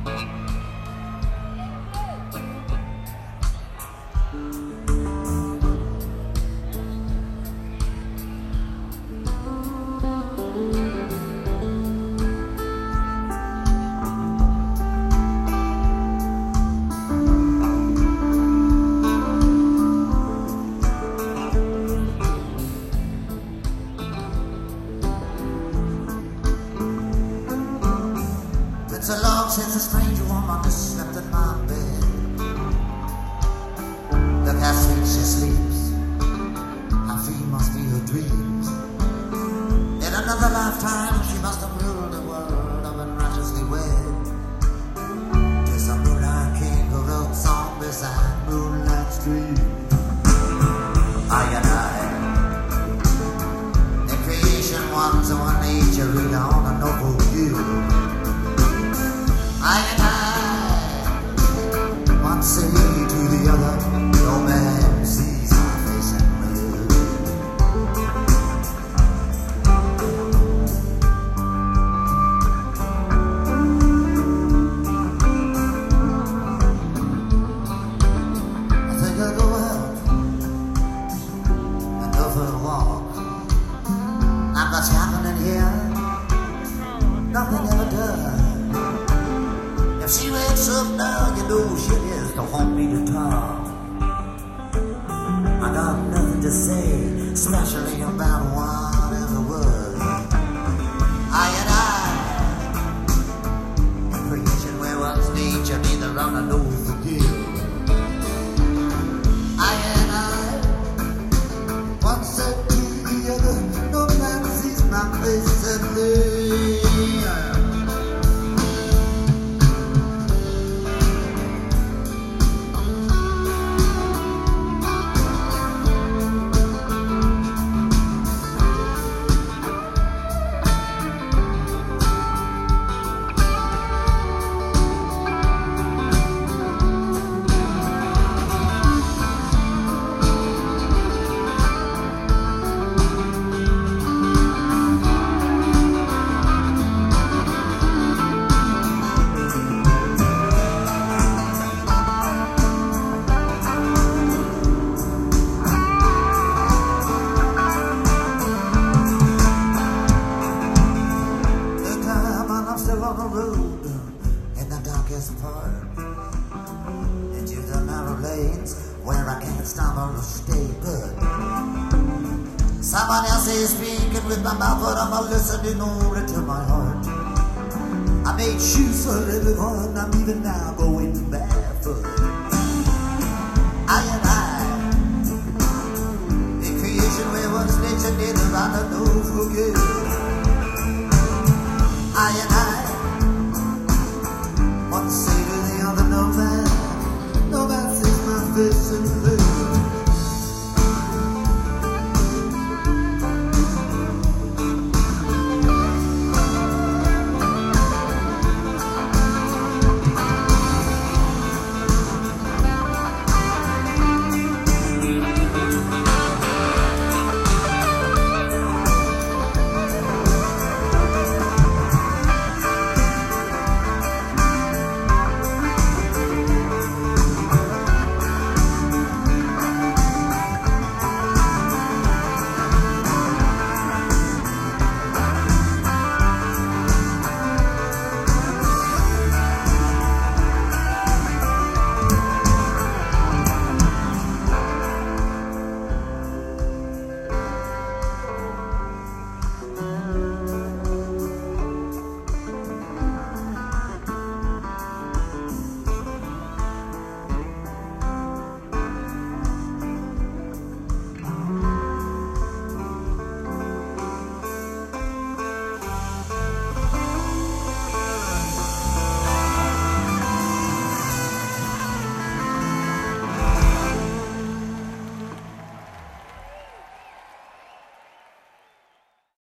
So long since a stranger woman has slept in my bed. Look how sweet she sleeps. How free must be her dreams. In another lifetime she must have ruled the world of unrighteously wed to some moonlight king who wrote song beside moonlight stream. I and I, the creation one's one nature read on a noble view. I and I, one say to the other, no man sees my face and blue. I think I'll go out and go for a walk. Not much happening here, nothing ever does. If she wakes up now, you know she is to want me to talk. I got nothing to say, especially about whatever was. I and I, in creation where one's nature neither run nor forgive. I and I, one said to the other, no man sees my face and live. On the road in the darkest part, into the narrow lanes where I can't stumble or stay good. Someone else is speaking with my mouth, but I'm listening only to my heart. I made shoes for everyone, I'm even now going barefoot. I and I, the creation where one's nature neither I nor forget.